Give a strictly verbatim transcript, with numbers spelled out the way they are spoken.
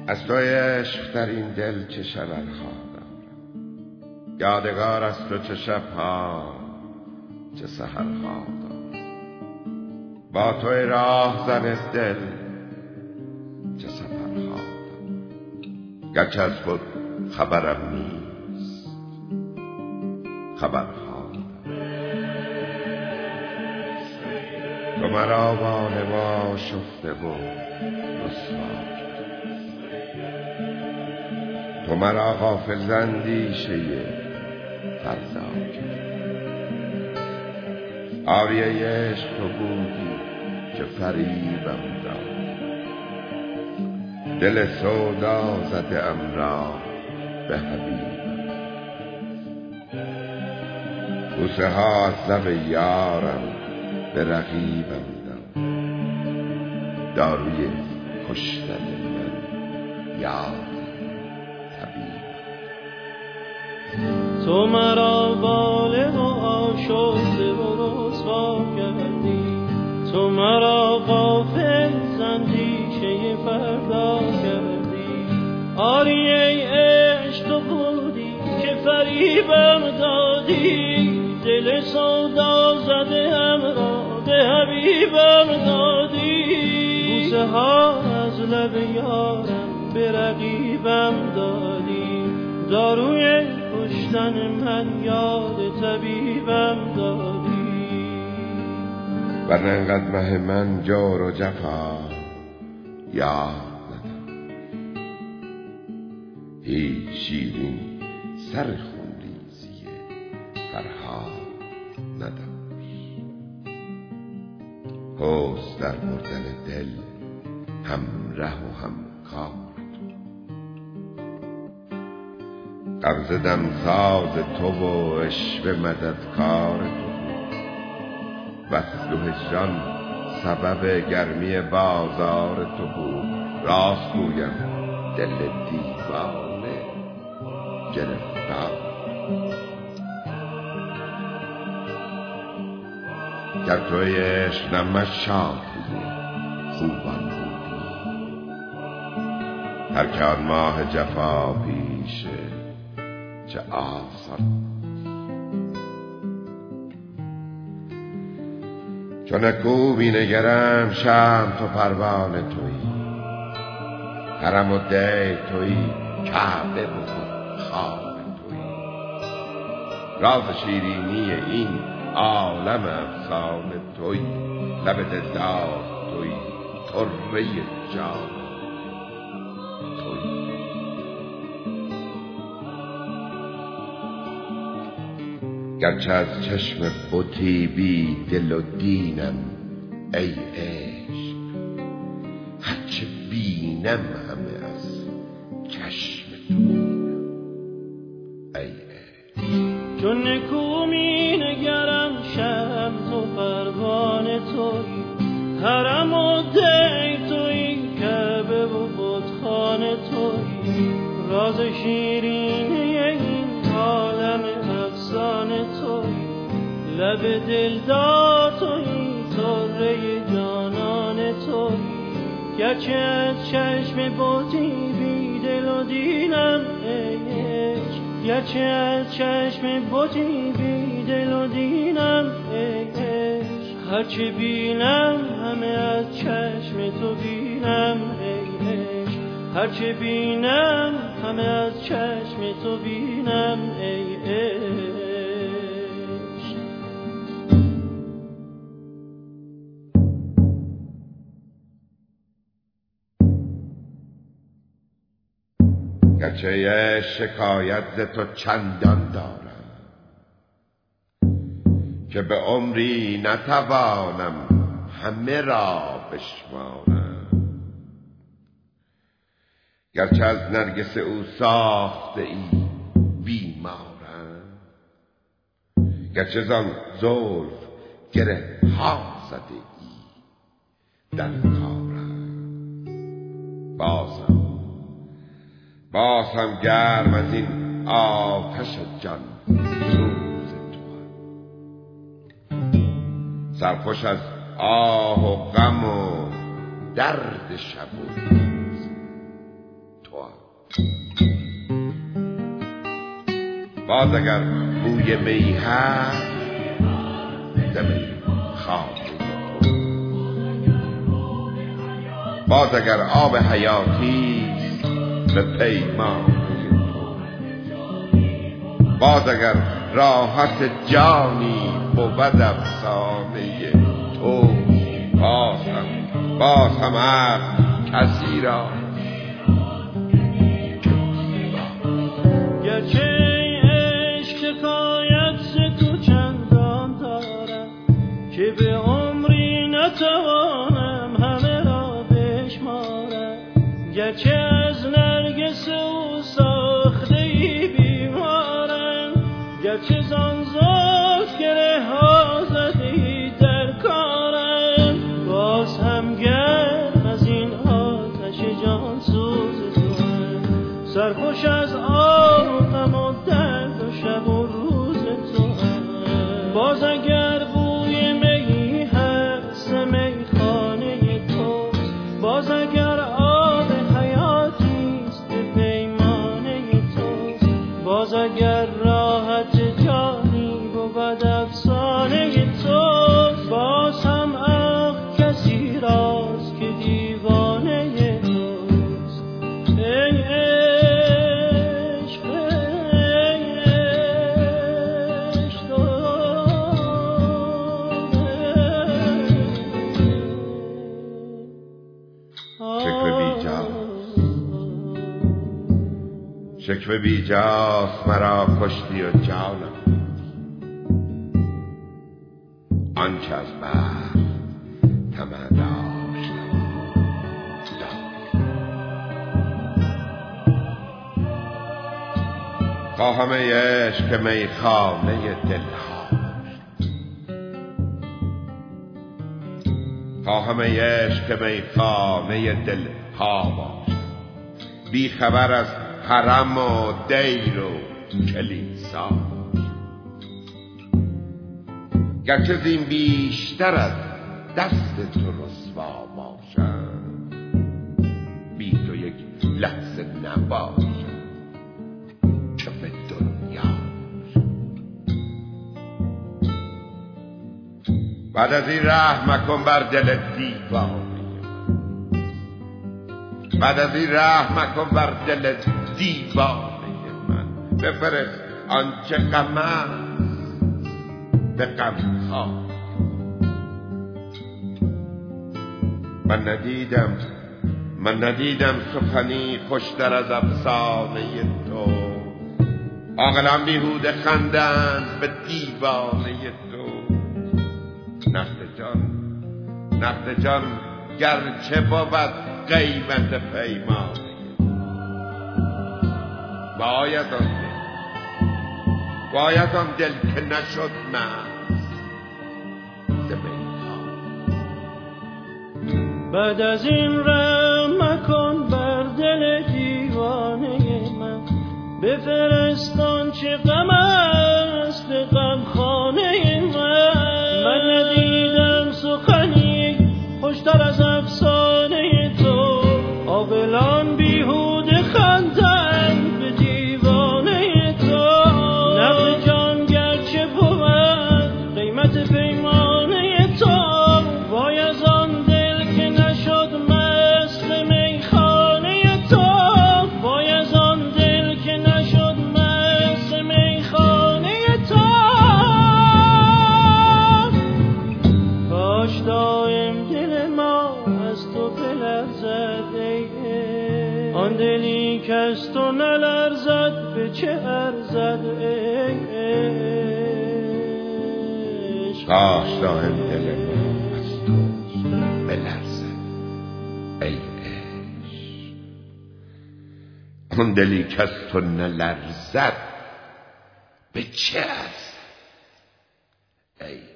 از تو عشق در این دل چه شب خوابم، یادگار از تو چه شبها چه سحرها دارم. با تو راه زن دل چه سفرها دارم، گرچه از خود خبرم نیست خبرها دارم. تو مرا وانما شفته و رسوا، تو مرا غافل زندیشه فردا کرد. آریه عشق تو بودی که فریبم داد، دل سودا زده ام را به حبیبم. بوسه ها از لب یارم به رقیبم داد، داروی کشتن من یاد تو مرا باله و آشفته و رسوا کردی، تو مرا غافل زندیشه فردا کردی. آری ای عشق تو بودی که فریبم دادی، دل سودا زده ام را به حبیبم دادی. بوسه ها از لب یارم به رقیبم دادی، داروی کشتن من یاد طبیبم دادی. ورنه انقدر مه من جور و جفا یاد ندارم، هیچ شیرین سر خونریزی فرهاد نداشت. حسن در بردن دل هم ره و هم کار، غمزه دمساز تو و عشوه مددکار تو بود. وصل و هجران سبب گرمی بازار تو بود. راست گویم دل دیوانه گرفتار، گر توی عشق نمشاد خوبان بودی. هر که آن ماه جفا پیشه چه آسان، چون نکو می نگرم شم تو پروانه تویی، حرم و دی تویی، کعبه و خانه تویی. راز شیرینی این عالم افسانه تویی، لب دلدار تویی، طره جان تویی. گرچه از چشم بتی بی دل و دینم ای عشق، هرچه بینم همه از چشم تو بینم ای عشق. چون نکو می نگرم شم تو پروانه تویی، حرم و دی تویی، کعبه و بتخانه تویی. راز شیرینی این عالم افسانه تویی، لب دلدار تویی، طره جانان تویی. گرچه از چشم بتی بی دل و دینم ای عشق، گرچه از چشم بتی بی دل و دینم ای عشق. هرچه بینم همه از چشم تو بینم ای عشق، هرچه بینم همه از چشم تو بینم ای عشق. گرچه یه شکایت ز تو چندان دارم که به عمری نتوانم همه را بشمارم. گرچه از نرگس او ساخته ای بیمارم، گرچه زان زلف گره ها زده ای در کارم. بازم بازم گرم از این آتش جان سوز تو، سرخوش از آه و غم و درد شب و روز باز اگر بوی می هست ز می خانه تو، باز اگر آب حیاتیست به پیمانه تو، باز اگر راحت جانی بود افسانه تو، باز هم باز هم عقل کسی را گرچه عشق شکایت ز تو چندان دارم که به عمری نتوانم همه را بشمارم، گرچه از نرگس او ساخته ای بیمارم، گرچه زان زلف گره ها زده ای در کارم، باز هم گرم از این آتش جان سوز توام، سرخوش از آهم و درد و شب و روز توام، باز اگر بوی می هست میخانه توست، باز اگر آب حیاتیست به پیمانه توست، باز اگر راحت جانی بود افسانه توست، باز هم عقل کسی راست که دیوانه توست. ای عشق ای عشق شکوه بیجاست شکوه بیجاست مرا کشتی و جانم، آنچه از بحر طمع داشتم دادم. خواهم ای عشق میخانه دلها، خواهم ای عشق میخانه دلها باشم، بی خبر از حرم و دیر و کلیسا، گرچه زین بیشتر از دست تو رسوا باشم، بی تو یک لحظه نباشم چه به دنیا. بعد از این رحم مکن بر دل دیوانه من، بعد از این رحم مکن بر دل دیوانه من، بفرست آنچه غم است به غمها. من ندیدم من ندیدم سخنی خوشتر از افسانه تو، عاقلان بیهوده خندند به دیوانه تو. نقد جان نقد جان گرچه بود قیمت پیمانه، باید آن دل باید آن دل که نشد مست ز میخانه. بعد از این رحم مکن بر دل دیوانه من، بفرست آنچه غم است به غمخانه من. من ندیدم سخنی خوشتر از افسانه تو، عاقلان بیهوده خندند به دیوانه تو. نقد جان گرچه بود قیمت پیمانه تو، وای از آن دل که نشد مست میخانه تو، وای از آن دل که نشد مست میخانه تو. کاش دایم دل ما از تو بلرزد ای عشق، آن دلی که از تو نلرزد به چه ارزد ای عشق. کاش دایم دل ما از تو بلرزد ای عشق، آن دلی که از تو نلرزد به چه ارزد ای